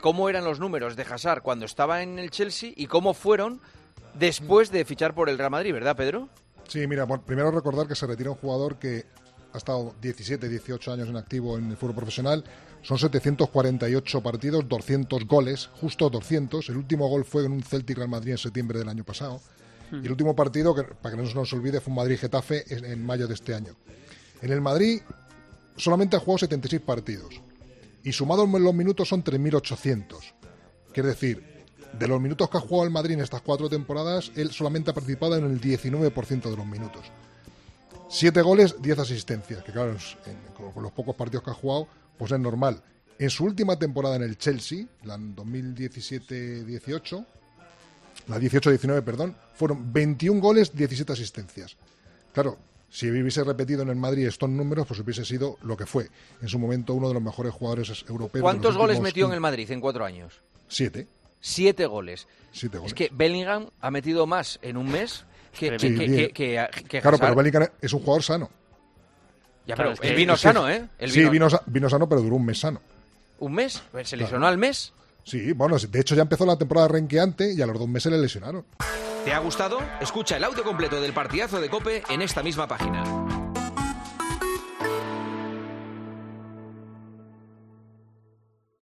cómo eran los números de Hazard cuando estaba en el Chelsea y cómo fueron después de fichar por el Real Madrid, ¿verdad, Pedro? Sí, mira, bueno, primero recordar que se retira un jugador que ha estado 17, 18 años en activo en el fútbol profesional. Son 748 partidos, 200 goles, justo 200. El último gol fue en un Celtic Real Madrid en septiembre del año pasado. Y el último partido, que para que no se nos olvide, fue un Madrid-Getafe en mayo de este año. En el Madrid solamente ha jugado 76 partidos. Y sumados los minutos son 3.800. Quiere decir, de los minutos que ha jugado el Madrid en estas 4 temporadas, él solamente ha participado en el 19% de los minutos. 7 goles, 10 asistencias, que claro, con los pocos partidos que ha jugado, pues es normal. En su última temporada en el Chelsea, la 2017-18, la 18-19, perdón, fueron 21 goles, 17 asistencias. Claro, si hubiese repetido en el Madrid estos números, pues hubiese sido lo que fue. En su momento, uno de los mejores jugadores europeos. ¿Cuántos goles metió en el Madrid en 4 años? 7. 7 goles. 7 goles. Es que Bellingham ha metido más en un mes que claro, pero Bellingham es un jugador sano. Ya, pero él vino sano, ¿eh? Vino sano, pero duró un mes sano. ¿Un mes? ¿Se lesionó al mes? Sí, bueno, de hecho ya empezó la temporada renqueante y a los 2 meses le lesionaron. ¿Te ha gustado? Escucha el audio completo del partidazo de COPE en esta misma página.